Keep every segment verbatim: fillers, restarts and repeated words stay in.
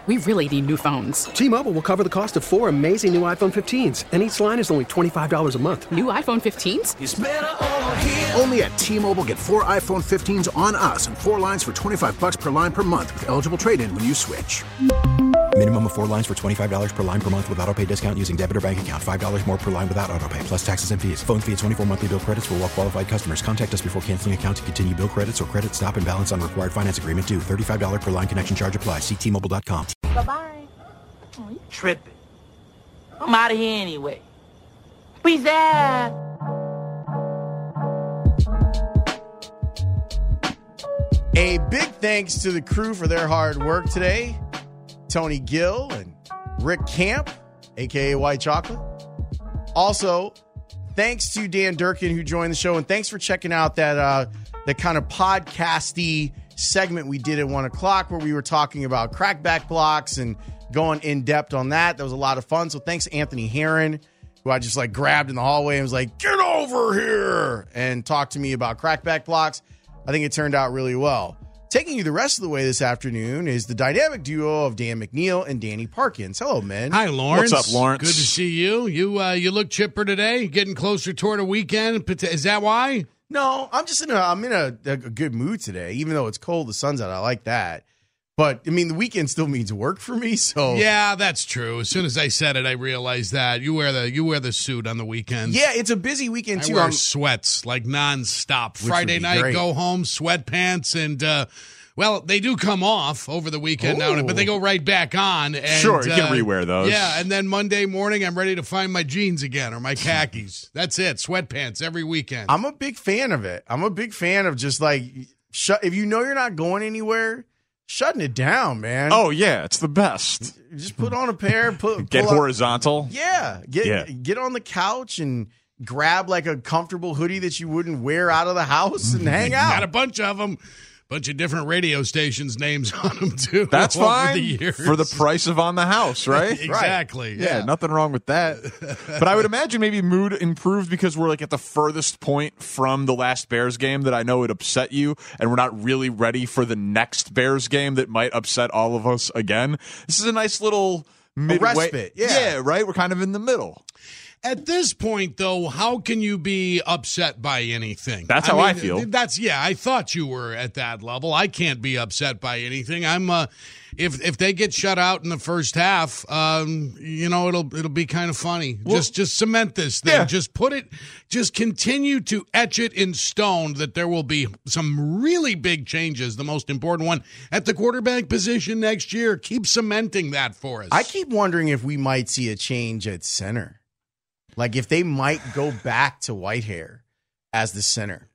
we really need new phones. T-Mobile will cover the cost of four amazing new iPhone fifteens, and each line is only twenty-five dollars a month. New iPhone fifteens? It's better over here. Only at T-Mobile, get four iPhone fifteens on us and four lines for twenty-five dollars per line per month with eligible trade-in when you switch. Minimum of four lines for twenty-five dollars per line per month with autopay discount using debit or bank account. five dollars more per line without autopay, plus taxes and fees. Phone fee at twenty-four monthly bill credits for well-qualified customers. Contact us before canceling account to continue bill credits or credit stop and balance on required finance agreement due. thirty-five dollars per line connection charge applies. See T Mobile dot com. Bye-bye. Oh, you tripping. I'm out of here anyway. Peace out. A big thanks to the crew for their hard work today. Tony Gill and Rick Camp, a k a. White Chocolate. Also, thanks to Dan Durkin who joined the show, and thanks for checking out that uh, the kind of podcasty segment we did at one o'clock where we were talking about crackback blocks and going in depth on that. That was a lot of fun. So thanks Anthony Herron, who I just like grabbed in the hallway and was like, get over here and talked to me about crackback blocks. I think it turned out really well. Taking you the rest of the way this afternoon is the dynamic duo of Dan McNeil and Danny Parkins. Hello, men. Hi, Lawrence. What's up, Lawrence? Good to see you. You uh, you look chipper today. Getting closer toward a weekend. Is that why? No, I'm just in a I'm in a, a good mood today. Even though it's cold, the sun's out. I like that. But I mean, the weekend still means work for me. So yeah, that's true. As soon as I said it, I realized that you wear the you wear the suit on the weekends. Yeah, it's a busy weekend I too. wear I'm, sweats like nonstop. Which Friday would be night, great. go home, sweatpants, and uh, well, they do come off over the weekend now, but they go right back on. And, Sure, you can uh, rewear those. Yeah, and then Monday morning, I'm ready to find my jeans again or my khakis. That's it. Sweatpants every weekend. I'm a big fan of it. I'm a big fan of just like shut. If you know you're not going anywhere, shutting it down, man. Oh, yeah, it's the best. Just put on a pair. Put Get pull up- horizontal. Yeah, get Yeah. get on the couch and grab like a comfortable hoodie that you wouldn't wear out of the house and hang Got a out. bunch of them. Bunch of different radio stations names on them, too. That's over fine the years. for the price of on the house, right? Exactly. Yeah, nothing wrong with that. But I would imagine maybe mood improved because we're like at the furthest point from the last Bears game that I know would upset you, and we're not really ready for the next Bears game that might upset all of us again. This is a nice little midway. respite, yeah. yeah, right? We're kind of in the middle. At this point, though, how can you be upset by anything? That's how I feel. That's yeah. I thought you were at that level. I can't be upset by anything. I'm. Uh, if if they get shut out in the first half, um, you know, it'll it'll be kind of funny. Well, just just cement this thing. yeah. Just put it. Just continue to etch it in stone that there will be some really big changes. The most important one at the quarterback position next year. Keep cementing that for us. I keep wondering if we might see a change at center. Like if they might go back to Whitehair as the center.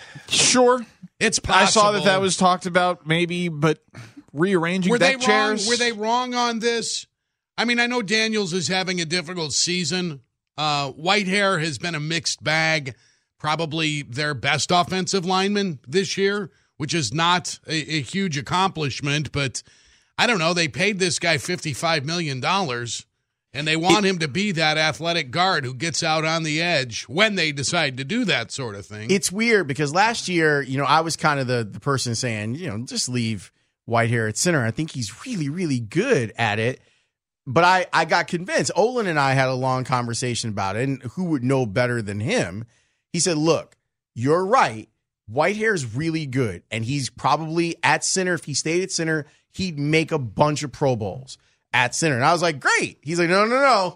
Sure. It's possible. I saw that that was talked about maybe, but rearranging Were they deck wrong? chairs. Were they wrong on this? I mean, I know Daniels is having a difficult season. Uh, Whitehair has been a mixed bag, probably their best offensive lineman this year, which is not a, a huge accomplishment. But I don't know. They paid this guy fifty-five million dollars, and they want him to be that athletic guard who gets out on the edge when they decide to do that sort of thing. It's weird because last year, you know, I was kind of the, the person saying, you know, just leave Whitehair at center. I think he's really, really good at it. But I, I got convinced. Olin and I had a long conversation about it, and who would know better than him? He said, look, you're right. Whitehair's really good, and he's probably at center. If he stayed at center, he'd make a bunch of Pro Bowls at center. And I was like, great. He's like, no, no, no.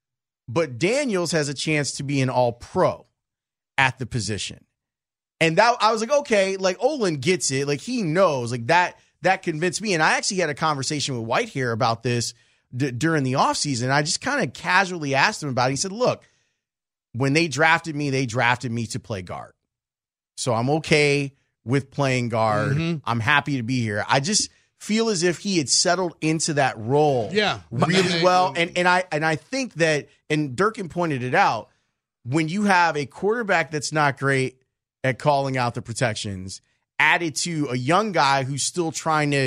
But Daniels has a chance to be an all-pro at the position. And that I was like, okay, like Olin gets it. Like he knows. Like that that convinced me. And I actually had a conversation with Whitehair about this d- during the offseason. I just kind of casually asked him about it. He said, look, when they drafted me, they drafted me to play guard. So I'm okay with playing guard. Mm-hmm. I'm happy to be here. I just feel as if he had settled into that role Yeah. really well. And and I and I think that, and Durkin pointed it out, when you have a quarterback that's not great at calling out the protections, added to a young guy who's still trying to,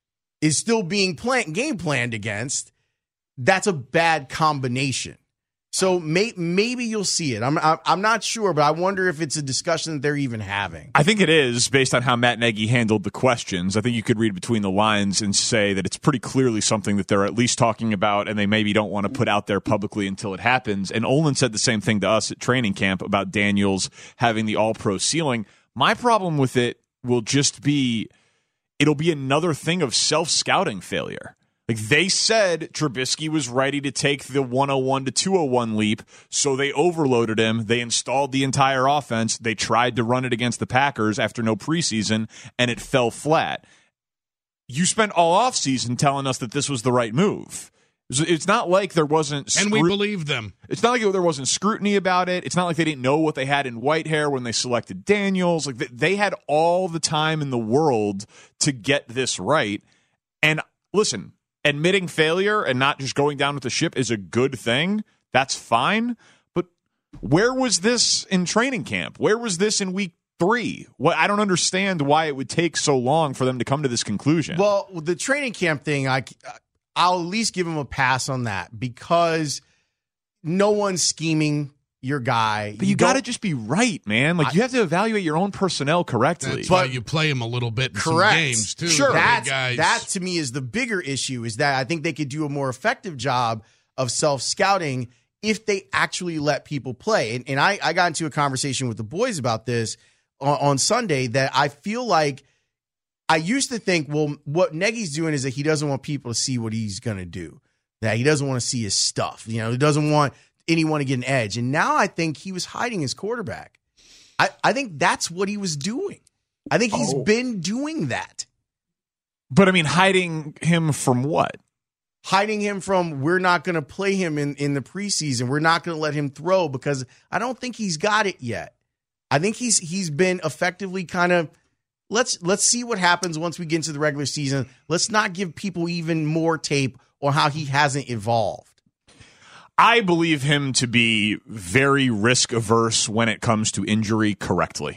is still being plan, game planned against, that's a bad combination. So may, maybe you'll see it. I'm I'm not sure, but I wonder if it's a discussion that they're even having. I think it is, based on how Matt Nagy handled the questions. I think you could read between the lines and say that it's pretty clearly something that they're at least talking about, and they maybe don't want to put out there publicly until it happens. And Olin said the same thing to us at training camp about Daniels having the all-pro ceiling. My problem with it will just be, it'll be another thing of self-scouting failure. Like, they said Trubisky was ready to take the one oh one to two oh one leap, so they overloaded him. They installed the entire offense. They tried to run it against the Packers after no preseason, and it fell flat. You spent all offseason telling us that this was the right move. It's not like there wasn't scru- and we believed them. It's not like there wasn't scrutiny about it. It's not like they didn't know what they had in Whitehair when they selected Daniels. Like, they had all the time in the world to get this right. And listen, admitting failure and not just going down with the ship is a good thing. That's fine. But where was this in training camp? Where was this in week three? Well, I don't understand why it would take so long for them to come to this conclusion. Well, the training camp thing, I, I'll at least give them a pass on that because no one's scheming your guy. But you, you got to just be right, man. Like, I, you have to evaluate your own personnel correctly. That's why you play him a little bit in correct. some games, too. Sure. That, guys. that, to me, is the bigger issue, is that I think they could do a more effective job of self-scouting if they actually let people play. And, and I, I got into a conversation with the boys about this on, on Sunday, that I feel like I used to think, well, what Nagy's doing is that he doesn't want people to see what he's going to do, that he doesn't want to see his stuff. You know, he doesn't want anyone to get an edge. And now I think he was hiding his quarterback. I, I think that's what he was doing. I think he's oh. been doing that. But, I mean, hiding him from what? Hiding him from, we're not going to play him in, in the preseason. We're not going to let him throw because I don't think he's got it yet. I think he's he's been effectively kind of, let's let's see what happens once we get into the regular season. Let's not give people even more tape on how he hasn't evolved. I believe him to be very risk averse when it comes to injury correctly.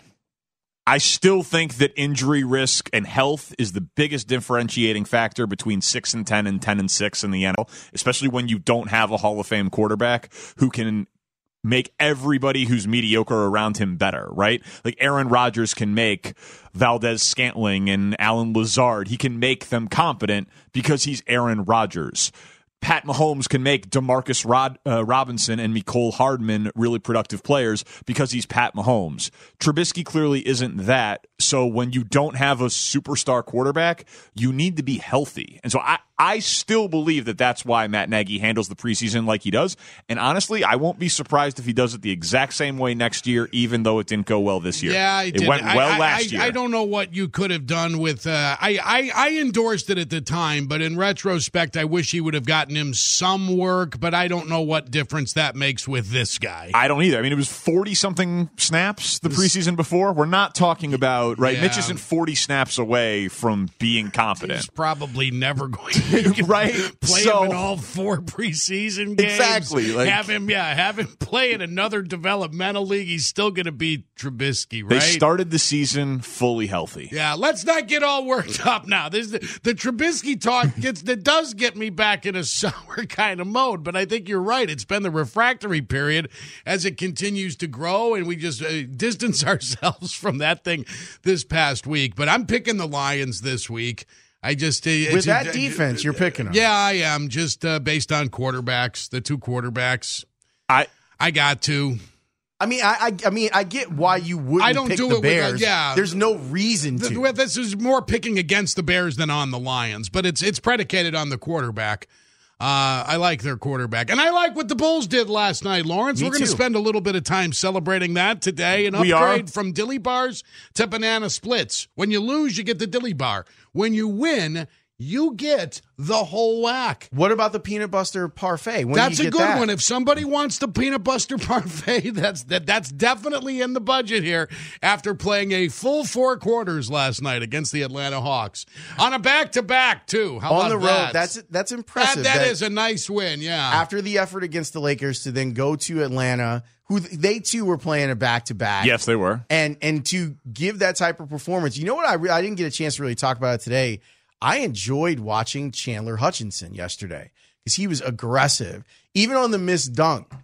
I still think that injury risk and health is the biggest differentiating factor between six and ten and ten and six in the N F L, especially when you don't have a Hall of Fame quarterback who can make everybody who's mediocre around him better, right? Like, Aaron Rodgers can make Valdez Scantling and Alan Lazard. He can make them competent because he's Aaron Rodgers. Pat Mahomes can make DeMarcus Rod, uh, Robinson and Mecole Hardman really productive players because he's Pat Mahomes. Trubisky clearly isn't that. So when you don't have a superstar quarterback, you need to be healthy. And so I, I still believe that that's why Matt Nagy handles the preseason like he does. And honestly, I won't be surprised if he does it the exact same way next year, even though it didn't go well this year. Yeah, it, it went well I, last I, year. I don't know what you could have done with. Uh, I, I I endorsed it at the time, but in retrospect, I wish he would have gotten him some work. But I don't know what difference that makes with this guy. I don't either. I mean, it was forty something snaps the preseason before. We're not talking about right. Yeah. Mitch isn't forty snaps away from being competent. He's probably never going to right. play so, him in all four preseason games. Exactly. Like, have him, yeah, have him play in another developmental league. He's still going to be Trubisky, right? They started the season fully healthy. Yeah, let's not get all worked up now. This the, the Trubisky talk gets that does get me back in a sour kind of mode. But I think you're right. It's been the refractory period as it continues to grow, and we just uh, distance ourselves from that thing this past week. But I'm picking the Lions this week. I just uh, with that uh, defense, you're picking them. Yeah, I am. Just uh, based on quarterbacks, the two quarterbacks. I I got to. I mean, I, I, I mean, I get why you wouldn't I don't pick do the it Bears. With, uh, yeah, there's no reason to. The, this is more picking against the Bears than on the Lions, but it's it's predicated on the quarterback. Uh, I like their quarterback, and I like what the Bulls did last night, Lawrence. Me We're going to spend a little bit of time celebrating that today. An we upgrade are. from dilly bars to banana splits. When you lose, you get the dilly bar. When you win, you get the whole whack. What about the peanut butter parfait? When That's do you a get good that? one. If somebody wants the peanut butter parfait, that's that. That's definitely in the budget here. After playing a full four quarters last night against the Atlanta Hawks on a back-to-back too. How on about the road? that? That's that's impressive. That, that, that is a nice win. Yeah. After the effort against the Lakers to then go to Atlanta, who they too were playing a back-to-back. Yes, they were. And and to give that type of performance, you know what? I re- I didn't get a chance to really talk about it today. I enjoyed watching Chandler Hutchinson yesterday because he was aggressive. Even on the missed dunk,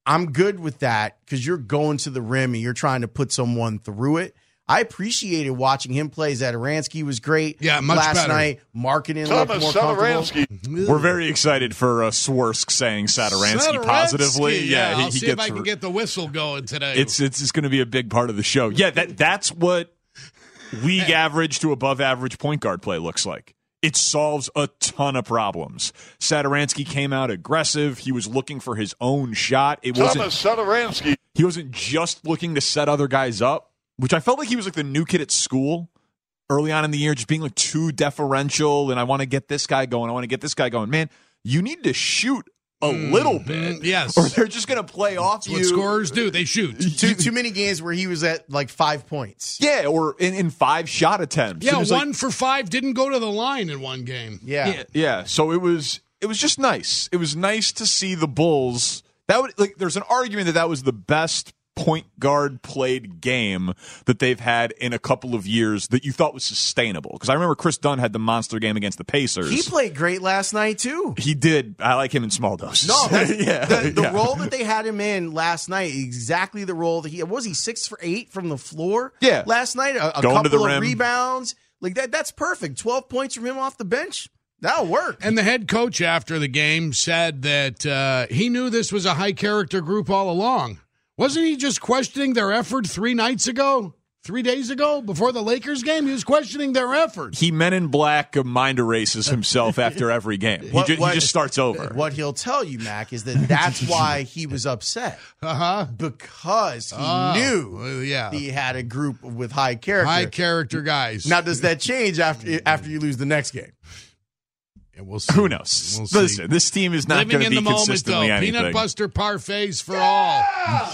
I'm good with that because you're going to the rim and you're trying to put someone through it. I appreciated watching him play. Zadaransky was great. Yeah, much last better. night. Marketing looked more comfortable. We're very excited for uh, Swersk saying Sadaransky, Sadaransky, positively. Yeah, Yeah, he, I'll he see gets if I can through. get the whistle going today. It's it's, it's going to be a big part of the show. Yeah, that that's what league average to above average point guard play looks like. It solves a ton of problems. Sadaransky came out aggressive. He was looking for his own shot. It wasn't Sadaransky. He wasn't just looking to set other guys up, which I felt like he was like the new kid at school early on in the year, just being like too deferential. And I want to get this guy going. I want to get this guy going. Man, you need to shoot a little bit. Mm, yes. Or they're just going to play off That's you. what scorers do. They shoot. Too, too many games where he was at like five points. Yeah, or in, in five shot attempts. Yeah, And one it's like, for five didn't go to the line in one game. Yeah. yeah, yeah. So it was it was just nice. It was nice to see the Bulls. That would like. There's an argument that that was the best point guard played game that they've had in a couple of years that you thought was sustainable. Because I remember Chris Dunn had the monster game against the Pacers. He played great last night, too. He did. I like him in small doses. No, that's, yeah, the, the yeah. role that they had him in last night, exactly the role that he was. He six for eight from the floor. Yeah. last night, a, a Going to couple the of rim. rebounds, like that. That's perfect. Twelve points from him off the bench. That'll work. And the head coach after the game said that uh, he knew this was a high character group all along. Wasn't he just questioning their effort three nights ago? Three days ago, before the Lakers game, he was questioning their effort. He Men in Black uh, mind erases himself after every game. He, What- ju- he what- just starts over. What he'll tell you, Mac, is that that's why he was upset. Uh-huh. Because he Oh, knew uh, yeah. he had a group with high character. High character guys. Now, does that change after after you lose the next game? Yeah, we'll see. Who knows? We'll see. Listen, this team is not Living going to in be the moment, consistently though. anything. Peanut Buster parfaits for all.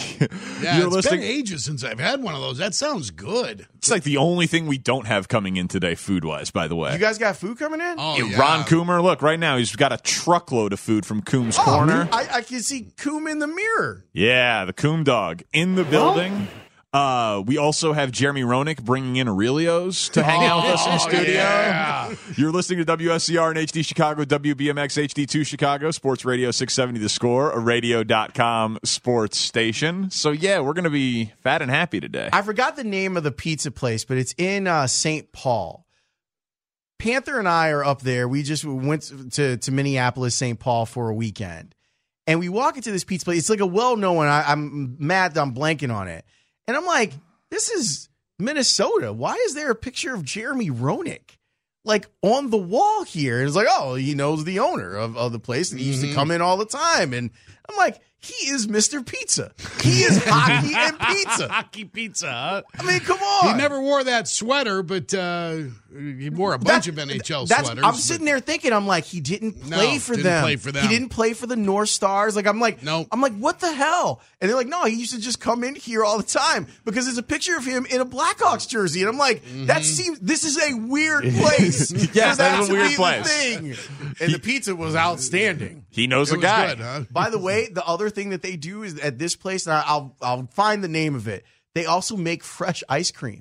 Yeah, You're it's listening- been ages since I've had one of those. That sounds good. It's like the only thing we don't have coming in today, food wise. By the way, You guys got food coming in? Oh, Yeah, yeah. Ron Coomer, look right now, he's got a truckload of food from Coombs Oh, Corner. I, I can see Coom in the mirror. Yeah, the Coom dog in the building. Uh, we also have Jeremy Roenick bringing in Aurelio's to hang out with us in the Oh, studio. yeah. You're listening to W S C R and H D Chicago, W B M X H D two Chicago, Sports Radio six seventy The Score, a radio dot com sports station. So, yeah, we're going to be fat and happy today. I forgot the name of the pizza place, but it's in uh, Saint Paul. Panther and I are up there. We just went to, to Minneapolis, Saint Paul for a weekend. And we walk into this pizza place. It's like a well-known one. I, I'm mad that I'm blanking on it. And I'm like, this is Minnesota. Why is there a picture of Jeremy Roenick, like, on the wall here? And it's like, oh, he knows the owner of, of the place, and he used to come in all the time. And I'm like, he is Mister Pizza. He is hockey and pizza. Hockey pizza, huh? I mean, come on. He never wore that sweater, but uh, he wore a bunch That- of N H L that's, sweaters. I'm but- sitting there thinking, I'm like, he didn't play No, for didn't them. play for them. He didn't play for the North Stars. Like, I'm like, Nope. I'm like, what the hell? And they're like, no, he used to just come in here all the time because there's a picture of him in a Blackhawks jersey. And I'm like, Mm-hmm. that seems, this is a weird place. Yes, for that is a to weird be the place. thing. And the pizza was outstanding. He knows It a was guy. good, huh? By the way, the other thing that they do is at this place, and I- I'll I'll find the name of it. They also make fresh ice cream.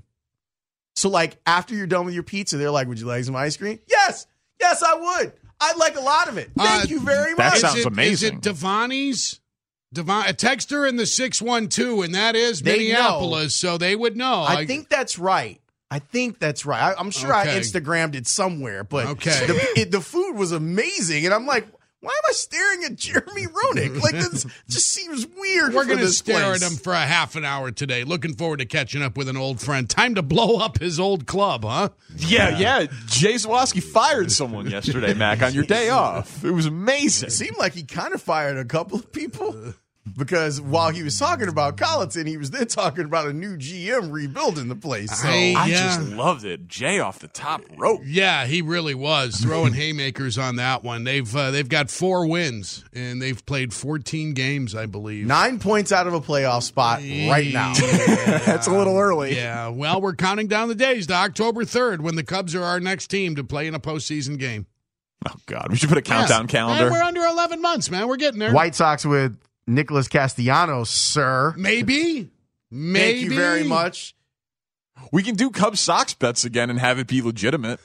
So, like, after you're done with your pizza, they're like, "Would you like some ice cream?" Yes, yes, I would. I'd like a lot of it. Thank Uh, you very that much. sounds is it, amazing. Is it Devani's? Devon, a texter in the six one two, and that is They Minneapolis, so they would know. I think that's right. I think that's right. I, I'm sure I Okay. Instagrammed it somewhere, but Okay. the, it, the food was amazing, and I'm like, why am I staring at Jeremy Roenick? Like, this just seems weird. We're for going to this stare place. at him for a half an hour today. Looking forward to catching up with an old friend. Time to blow up his old club, huh? Yeah, yeah. Jay Zawoski fired someone yesterday, Mac, on your day off. It was amazing. It seemed like he kind of fired a couple of people because while he was talking about Colleton, he was then talking about a new G M rebuilding the place. So Hey, I yeah. just loved it. Jay off the top rope. Yeah, he really was throwing haymakers on that one. They've uh, they've got four wins and they've played fourteen games, I believe. nine points out of a playoff spot right now. That's a little early. Yeah, well, we're counting down the days to October third when the Cubs are our next team to play in a postseason game. Oh, God. We should put a countdown Yes. calendar. And we're under eleven months, man. We're getting there. White Sox with Nicholas Castellanos, sir. Maybe. Maybe. Thank you very much. We can do Cubs Sox bets again and have it be legitimate.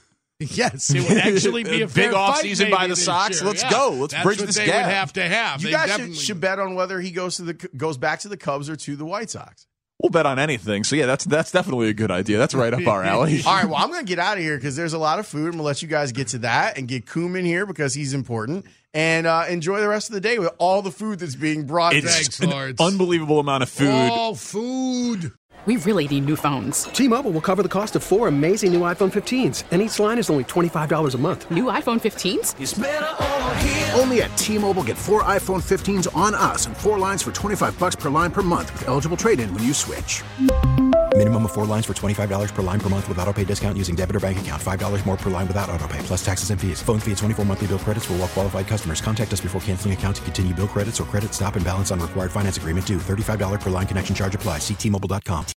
Yes, it would actually be a Big fair off fight season maybe by the this Sox. year. Let's Yeah. go. Let's That's bridge what this they gap. would have to have. You They guys definitely should, should would. bet on whether he goes to the goes back to the Cubs or to the White Sox. We'll bet on anything. So yeah, that's that's definitely a good idea. That's right up our alley. All right, well, I'm going to get out of here because there's a lot of food. I'm going to let you guys get to that and get Coom in here because he's important. And uh, enjoy the rest of the day with all the food that's being brought. It's Thanks, an Lawrence. unbelievable amount of food. Oh, food. We really need new phones. T-Mobile will cover the cost of four amazing new iPhone fifteens, and each line is only twenty-five dollars a month. New iPhone fifteens? Only at T-Mobile, get four iPhone fifteens on us and four lines for twenty-five bucks per line per month with eligible trade-in when you switch. Minimum of four lines for twenty-five dollars per line per month with auto pay discount using debit or bank account. five dollars more per line without auto pay, plus taxes and fees. Phone fee at twenty-four monthly bill credits for well-qualified customers. Contact us before canceling account to continue bill credits or credit stop and balance on required finance agreement due. thirty-five dollars per line connection charge applies. See T Mobile dot com.